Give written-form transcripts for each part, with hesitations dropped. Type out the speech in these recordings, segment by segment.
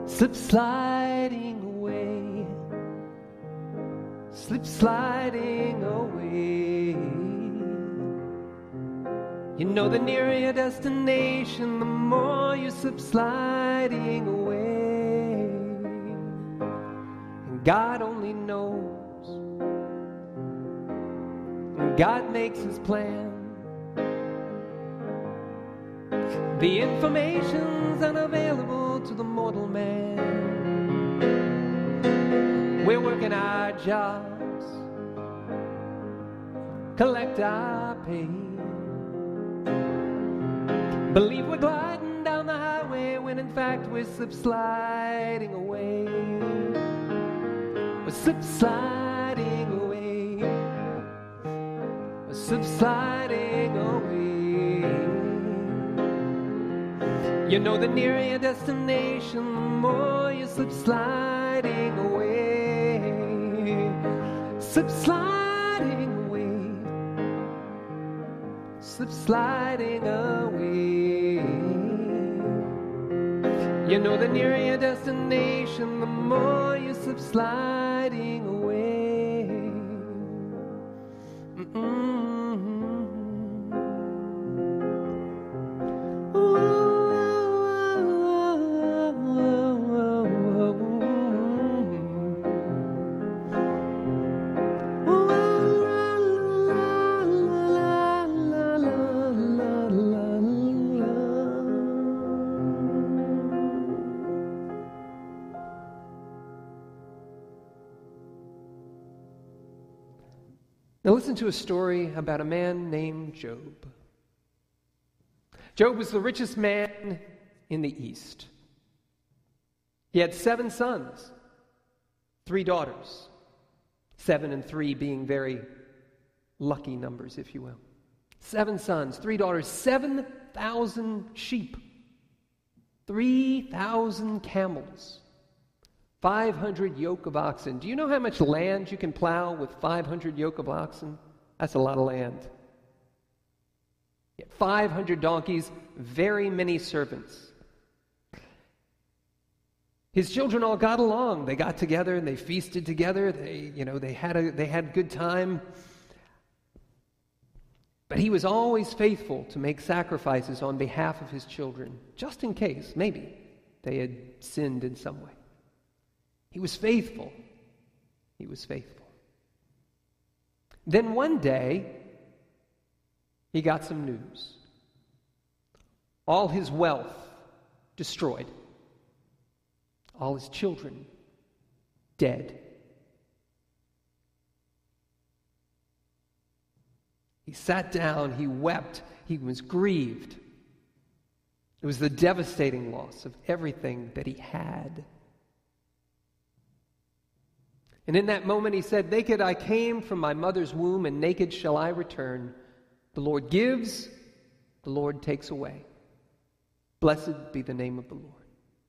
slip sliding away, slip sliding away. You know, the nearer your destination, the more you slip sliding away. And God only knows, and God makes his plan. The information's unavailable to the mortal man. We're working our jobs, collect our pay, believe we're gliding down the highway when in fact we're slip sliding away. We're slip sliding away. We're slip sliding away. You know, the nearer your destination, the more you slip sliding away. Slip sliding away. Slip sliding away. You know, the nearer your destination, the more you slip sliding away. Now listen to a story about a man named Job. Job was the richest man in the East. He had 7 sons, 3 daughters, 7 and 3 being very lucky numbers, if you will. 7 sons, 3 daughters, 7,000 sheep, 3,000 camels, 500 yoke of oxen. Do you know how much land you can plow with 500 yoke of oxen? That's a lot of land. 500 donkeys, very many servants. His children all got along. They got together and they feasted together. They had a good time. But he was always faithful to make sacrifices on behalf of his children, just in case, maybe, they had sinned in some way. He was faithful. He was faithful. Then one day, he got some news. All his wealth destroyed. All his children dead. He sat down, he wept, he was grieved. It was the devastating loss of everything that he had. And in that moment he said, "Naked I came from my mother's womb, and naked shall I return. The Lord gives, the Lord takes away. Blessed be the name of the Lord."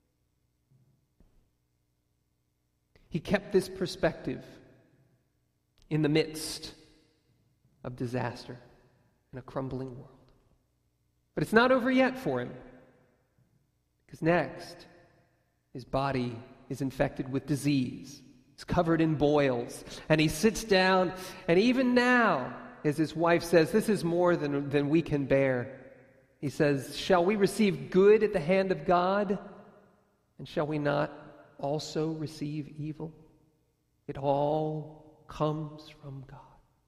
He kept this perspective in the midst of disaster in a crumbling world. But it's not over yet for him, because next, his body is infected with disease. It's covered in boils, and he sits down, and even now, as his wife says, "This is more than we can bear." He says, "Shall we receive good at the hand of God? And shall we not also receive evil?" It all comes from God.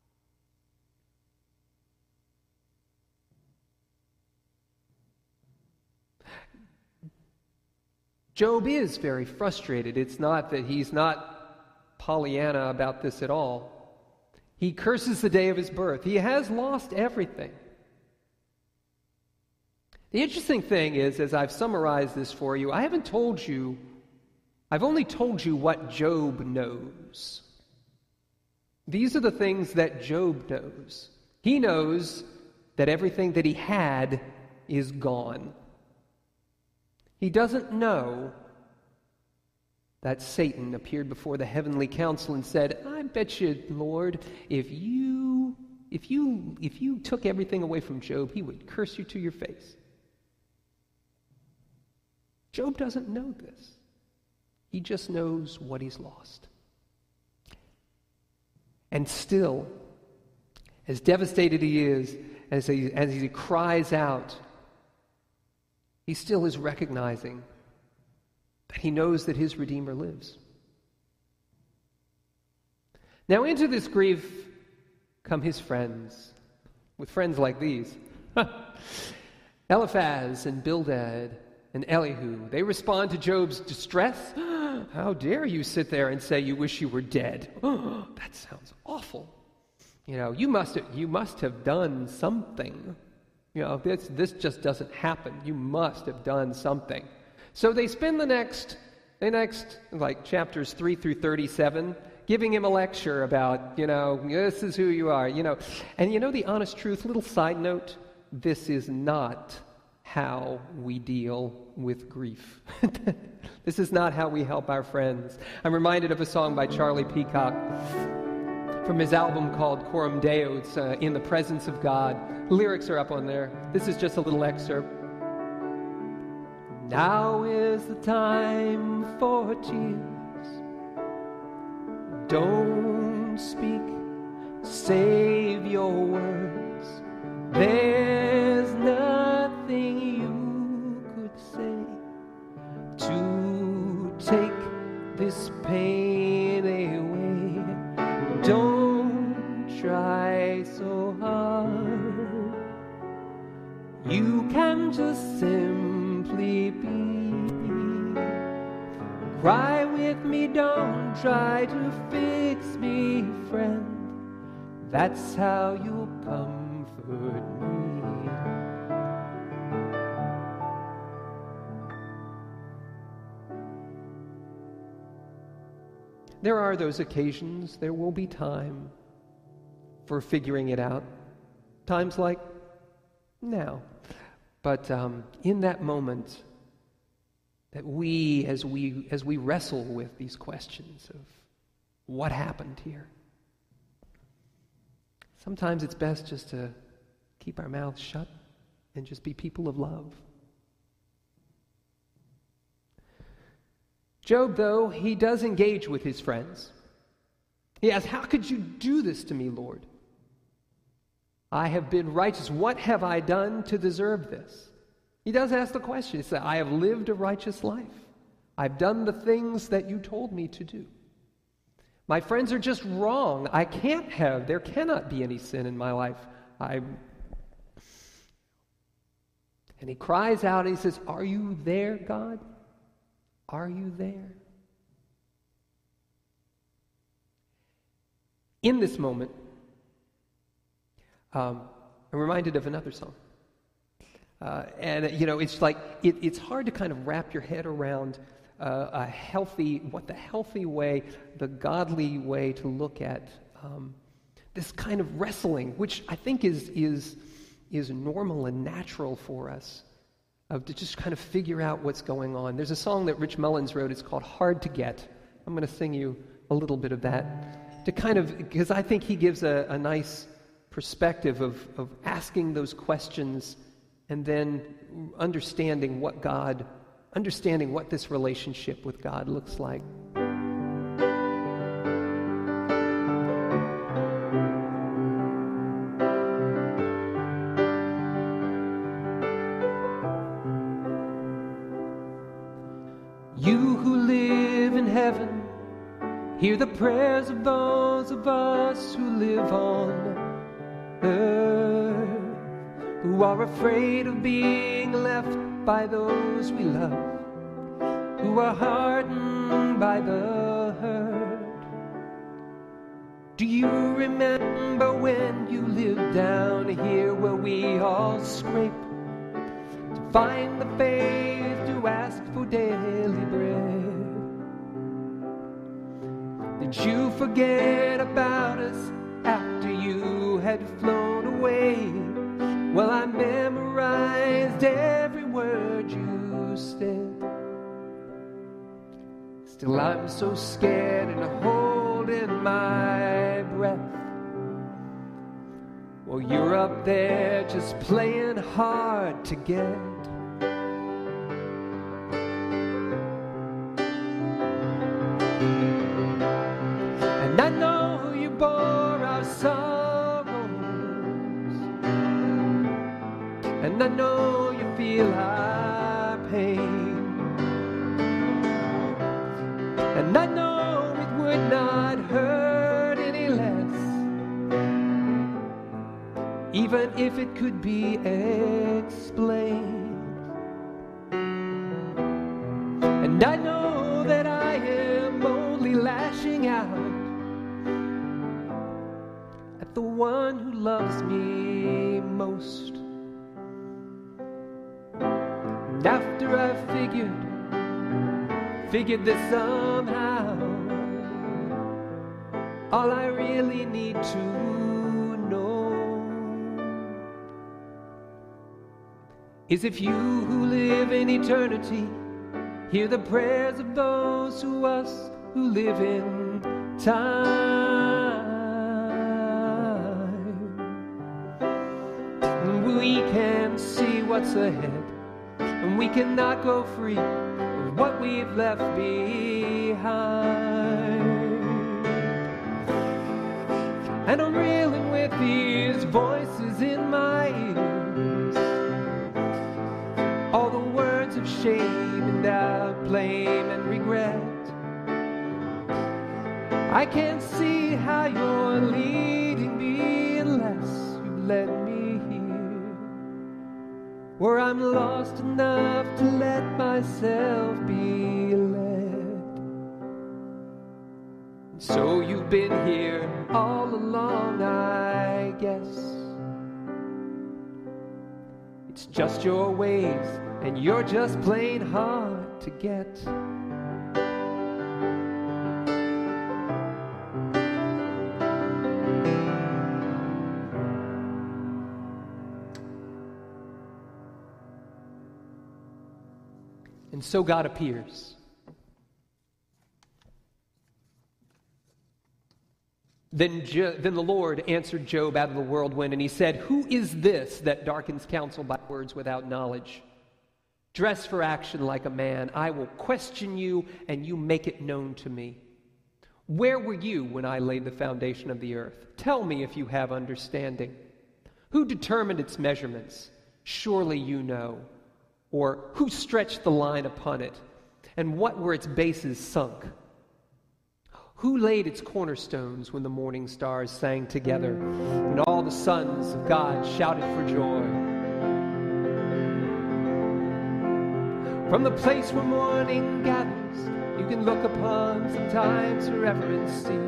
Job is very frustrated. It's not that he's not Pollyanna about this at all. He curses the day of his birth. He has lost everything. The interesting thing is, as I've summarized this for you, I've only told you what Job knows. These are the things that Job knows. He knows that everything that he had is gone. He doesn't know that Satan appeared before the heavenly council and said, "I bet you, Lord, if you took everything away from Job, he would curse you to your face." Job doesn't know this. He just knows what he's lost. And still, as devastated he is, as he cries out, he still is recognizing that he knows that his Redeemer lives. Now into this grief come his friends, with friends like these. Eliphaz and Bildad and Elihu. They respond to Job's distress. How dare you sit there and say you wish you were dead? That sounds awful. You must have done something. This just doesn't happen. You must have done something. So they spend the next like chapters 3 through 37 giving him a lecture about, this is who you are, And the honest truth, little side note, this is not how we deal with grief. This is not how we help our friends. I'm reminded of a song by Charlie Peacock from his album called Coram Deo. It's In the Presence of God. The lyrics are up on there. This is just a little excerpt. Now is the time for tears. Don't speak, save your words. There's nothing you could say to take this pain away. Don't try so hard. You can just simply be. Cry with me, don't try to fix me, friend. That's how you'll comfort me. There are those occasions, there will be time for figuring it out. Times like now. But in that moment, that as we wrestle with these questions of what happened here, sometimes it's best just to keep our mouths shut and just be people of love. Job, though, he does engage with his friends. He asks, how could you do this to me, Lord? I have been righteous. What have I done to deserve this? He does ask the question. He says, I have lived a righteous life. I've done the things that you told me to do. My friends are just wrong. There cannot be any sin in my life. And he cries out and he says, are you there, God? Are you there? In this moment, I'm reminded of another song. It's like it's hard to kind of wrap your head around the healthy way, the godly way to look at this kind of wrestling, which I think is normal and natural for us, to just kind of figure out what's going on. There's a song that Rich Mullins wrote. It's called "Hard to Get." I'm going to sing you a little bit of that because I think he gives a nice perspective of asking those questions. And then understanding what this relationship with God looks like. You who live in heaven, hear the prayers of those of us who live on earth, who are afraid of being left by those we love, who are hardened by the hurt. Do you remember when you lived down here where we all scrape to find the faith to ask for daily bread? Did you forget about us after you had flown away? Well, I memorized every word you said. Still, I'm so scared and holding my breath. Well, you're up there just playing hard to get. And I know you feel our pain. And I know it would not hurt any less, even if it could be explained. And I know that I am only lashing out at the one who loves me most. And after I've figured this somehow, all I really need to know is if you who live in eternity hear the prayers of those who live in time. We can see what's ahead, and we cannot go free of what we've left behind. And I'm reeling with these voices in my ears, all the words of shame and doubt, blame and regret. I can't see how you're leading me unless you let me here, where I'm lost enough to let myself be led. And so you've been here all along, I guess. It's just your ways, and you're just plain hard to get. And so God appears. Then the Lord answered Job out of the whirlwind, and he said, "Who is this that darkens counsel by words without knowledge? Dress for action like a man. I will question you, and you make it known to me. Where were you when I laid the foundation of the earth? Tell me if you have understanding. Who determined its measurements? Surely you know. Or who stretched the line upon it? And what were its bases sunk? Who laid its cornerstones when the morning stars sang together and all the sons of God shouted for joy? From the place where morning gathers, you can look upon sometimes forever and see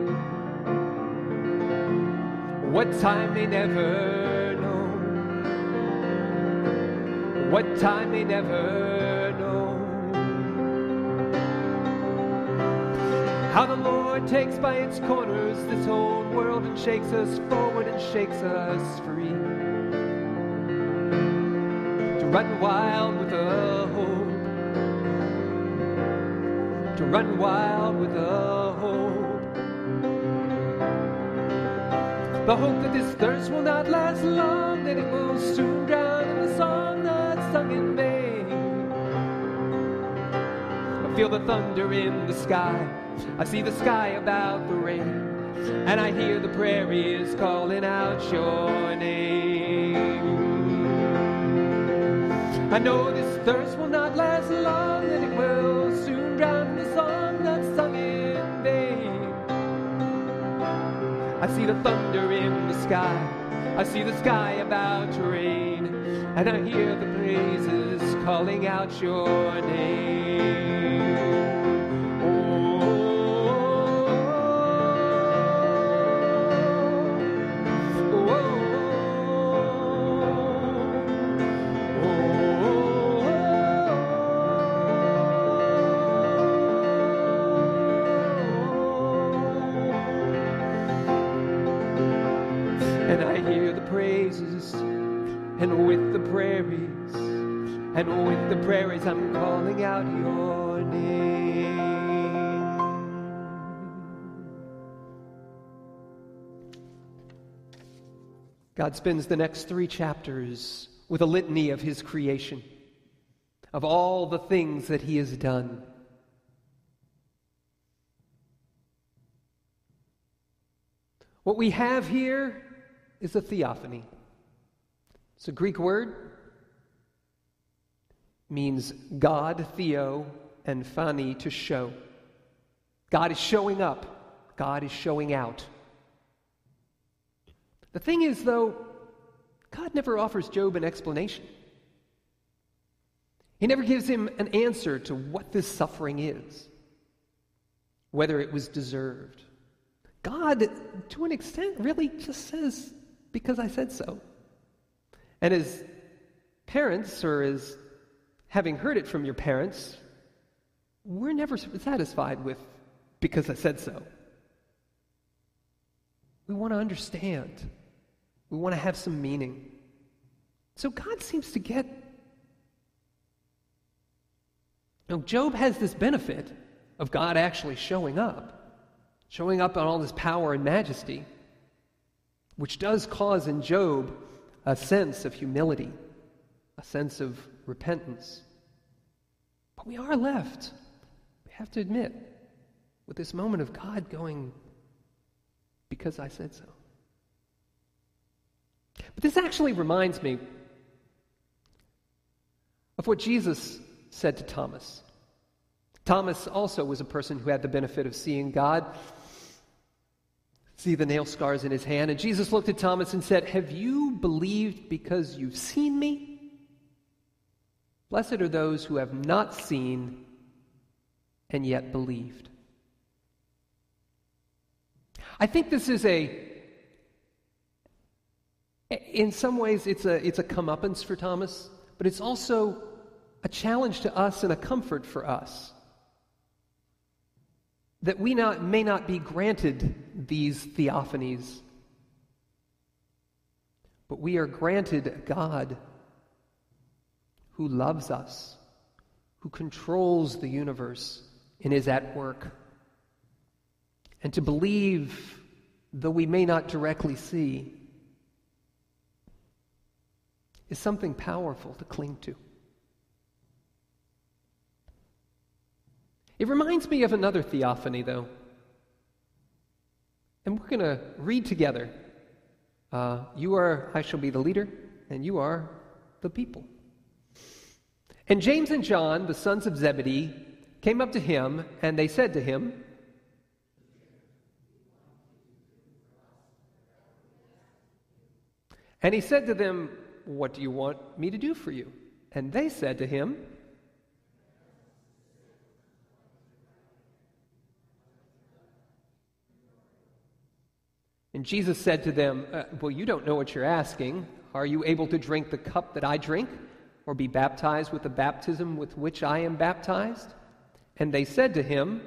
what time may never know, what time may never know. How the Lord takes by its corners this old world and shakes us forward and shakes us free, to run wild with a hope, to run wild with a hope. The hope that this thirst will not last long, that it will soon drown in the song that's sung in vain. I feel the thunder in the sky, I see the sky about the rain, and I hear the prairies calling out your name. I know this thirst will not last long, that it will soon drown in the song that's sung in vain. I see the thunder in the sky, I see the sky about to rain, and I hear the praises calling out your name. And I hear the praises, and with the prairies, and with the prairies I'm calling out your name. God spends the next 3 chapters with a litany of his creation, of all the things that he has done. What we have here is a theophany. It's a Greek word. means God, theo, and phani, to show. God is showing up. God is showing out. The thing is, though, God never offers Job an explanation. He never gives him an answer to what this suffering is, whether it was deserved. God, to an extent, really just says, because I said so. And as parents, or as having heard it from your parents, we're never satisfied with, because I said so. We want to understand. We want to have some meaning. So God seems to get... Job has this benefit of God actually showing up in all his power and majesty, which does cause in Job a sense of humility, a sense of repentance. But we are left, we have to admit, with this moment of God going, because I said so. But this actually reminds me of what Jesus said to Thomas. Thomas also was a person who had the benefit of seeing God, see the nail scars in his hand. And Jesus looked at Thomas and said, "Have you believed because you've seen me? Blessed are those who have not seen and yet believed." I think this is in some ways it's a comeuppance for Thomas, but it's also a challenge to us and a comfort for us, that we may not be granted these theophanies, but we are granted a God who loves us, who controls the universe and is at work. And to believe, though we may not directly see, is something powerful to cling to. It reminds me of another theophany, though. And we're going to read together. I shall be the leader, and you are the people. And James and John, the sons of Zebedee, came up to him, and they said to him, and he said to them, "What do you want me to do for you?" And they said to him, and Jesus said to them, "Well, you don't know what you're asking. Are you able to drink the cup that I drink, or be baptized with the baptism with which I am baptized?" And they said to him,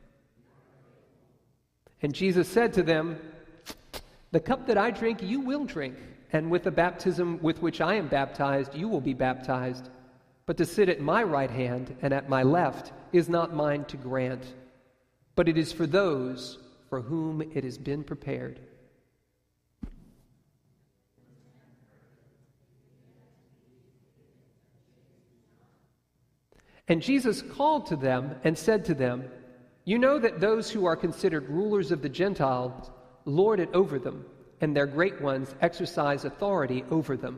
and Jesus said to them, "The cup that I drink you will drink, and with the baptism with which I am baptized you will be baptized. But to sit at my right hand and at my left is not mine to grant, but it is for those for whom it has been prepared." And Jesus called to them and said to them, "You know that those who are considered rulers of the Gentiles lord it over them, and their great ones exercise authority over them.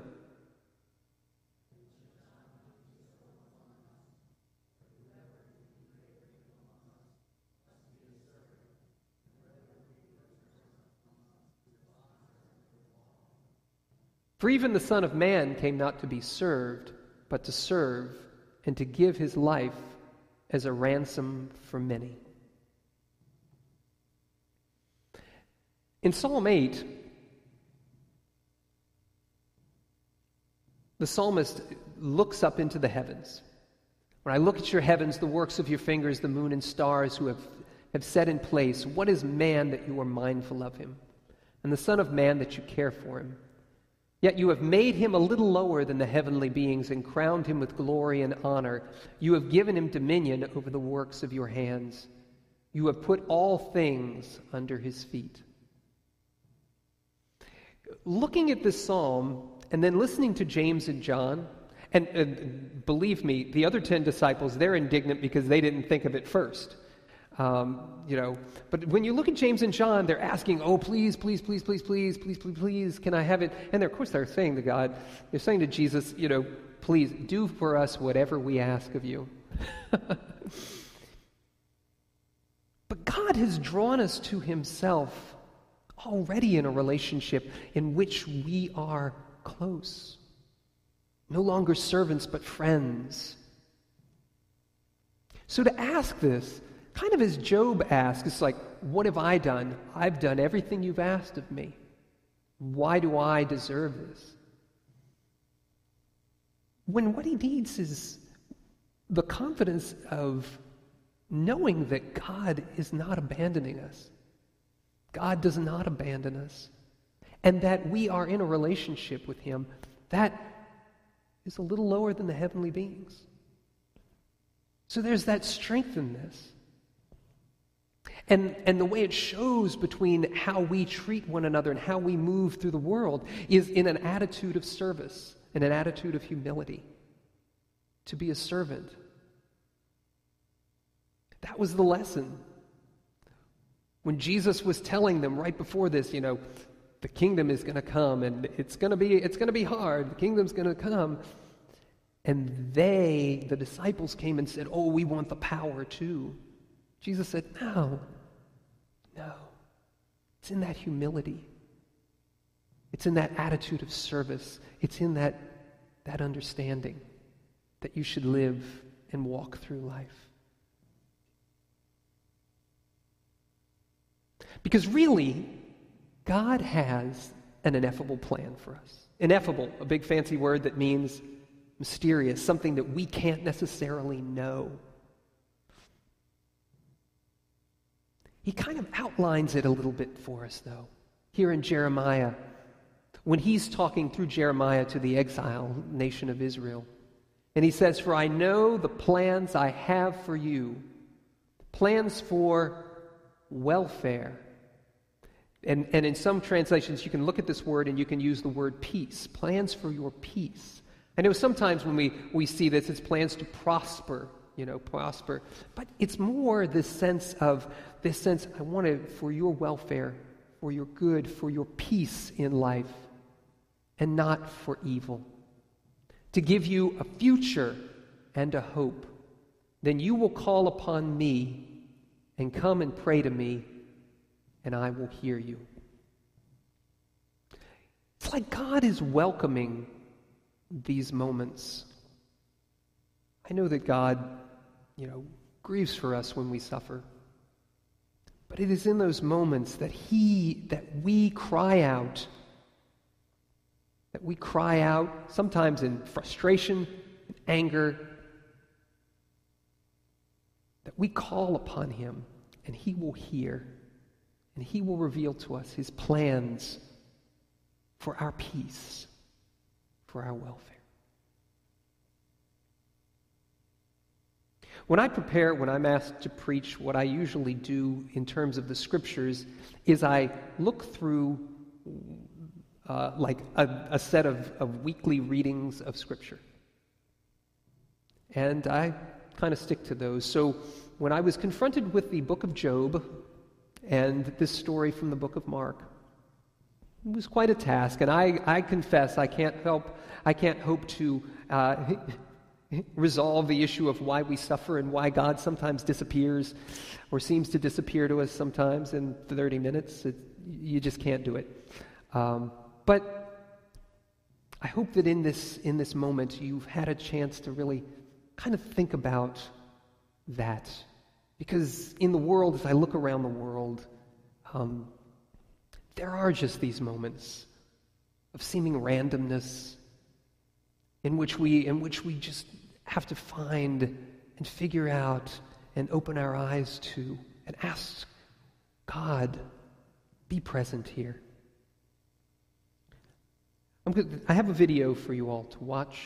For even the Son of Man came not to be served, but to serve, and to give his life as a ransom for many." In Psalm 8, the psalmist looks up into the heavens. "When I look at your heavens, the works of your fingers, the moon and stars who have set in place, what is man that you are mindful of him, and the Son of Man that you care for him? Yet you have made him a little lower than the heavenly beings and crowned him with glory and honor. You have given him dominion over the works of your hands. You have put all things under his feet." Looking at this psalm and then listening to James and John, and believe me, the other 10 disciples, they're indignant because they didn't think of it first. But when you look at James and John, they're asking, "Oh, please, please, please, please, please, please, please, please, can I have it?" And of course they're saying to God, they're saying to Jesus, please do for us whatever we ask of you. But God has drawn us to himself already in a relationship in which we are close. No longer servants, but friends. So to ask this, kind of as Job asked, it's like, what have I done? I've done everything you've asked of me. Why do I deserve this? When what he needs is the confidence of knowing that God is not abandoning us. God does not abandon us. And that we are in a relationship with him that is a little lower than the heavenly beings. So there's that strength in this. And the way it shows between how we treat one another and how we move through the world is in an attitude of service, in an attitude of humility. To be a servant. That was the lesson. When Jesus was telling them right before this, the kingdom is going to come and it's going to be hard. The kingdom's going to come. And the disciples came and said, "Oh, we want the power too." Jesus said, No. It's in that humility. It's in that attitude of service. It's in that understanding that you should live and walk through life. Because really, God has an ineffable plan for us. Ineffable, a big fancy word that means mysterious, something that we can't necessarily know. He kind of outlines it a little bit for us, though, here in Jeremiah, when he's talking through Jeremiah to the exile nation of Israel. And he says, "For I know the plans I have for you, plans for welfare." And in some translations, you can look at this word and you can use the word peace. Plans for your peace. I know sometimes when we see this, it's plans to prosper, prosper. But it's more this sense, I want it for your welfare, for your good, for your peace in life, and not for evil. To give you a future and a hope. Then you will call upon me and come and pray to me, and I will hear you. It's like God is welcoming these moments. I know that God, grieves for us when we suffer. But it is in those moments that we cry out. That we cry out, sometimes in frustration, in anger. That we call upon him, and he will hear. And he will reveal to us his plans for our peace, for our welfare. When I'm asked to preach, what I usually do in terms of the scriptures is I look through a set of weekly readings of scripture. And I kind of stick to those. So when I was confronted with the book of Job and this story from the book of Mark, it was quite a task. And I confess I can't hope to resolve the issue of why we suffer and why God sometimes disappears or seems to disappear to us sometimes in 30 minutes. You just can't do it. But I hope that in this moment you've had a chance to really kind of think about that. Because in the world, as I look around the world, there are just these moments of seeming randomness in which we just have to find and figure out and open our eyes to and ask God, be present here. I have a video for you all to watch.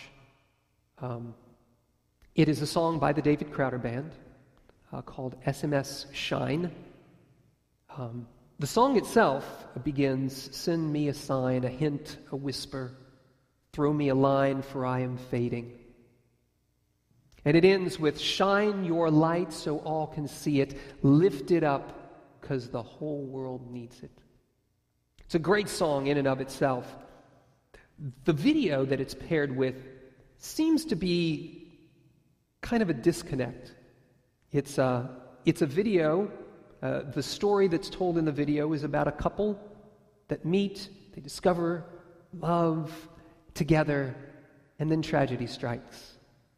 It is a song by the David Crowder Band called SMS Shine. The song itself begins, "Send me a sign, a hint, a whisper. Throw me a line, for I am fading." And it ends with, "Shine your light so all can see it. Lift it up, 'cause the whole world needs it." It's a great song in and of itself. The video that it's paired with seems to be kind of a disconnect. It's a video. The story that's told in the video is about a couple that meet, they discover love together, and then tragedy strikes.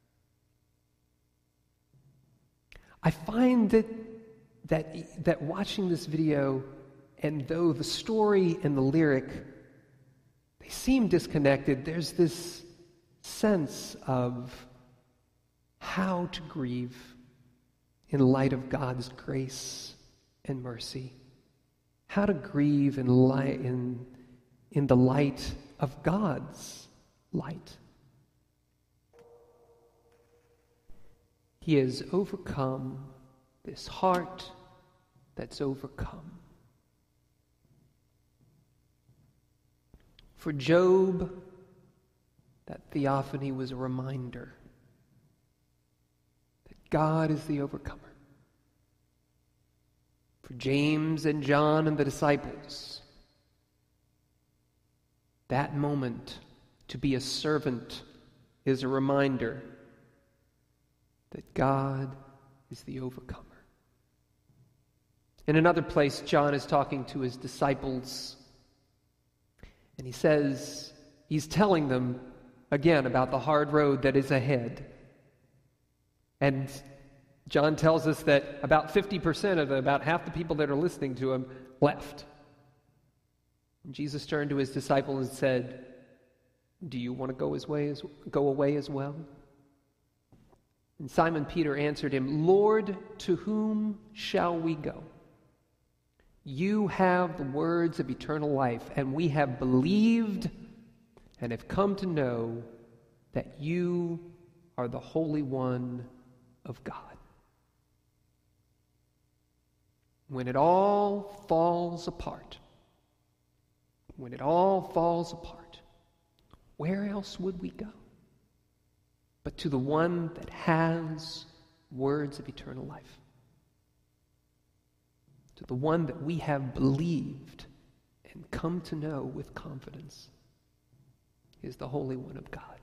I find that watching this video, and though the story and the lyric, they seem disconnected, there's this sense of how to grieve in light of God's grace and mercy. How to grieve in the light of God's light. He has overcome this heart that's overcome. For Job, that theophany was a reminder that God is the overcomer. For James and John and the disciples, that moment to be a servant is a reminder that God is the overcomer. In another place, John is talking to his disciples, and he says, he's telling them again about the hard road that is ahead. And John tells us that about 50% of about half the people that are listening to him left. And Jesus turned to his disciples and said, "Do you want to go away as well?" And Simon Peter answered him, "Lord, to whom shall we go? You have the words of eternal life, and we have believed and have come to know that you are the Holy One of God." When it all falls apart, where else would we go but to the one that has words of eternal life? To the one that we have believed and come to know with confidence is the Holy One of God.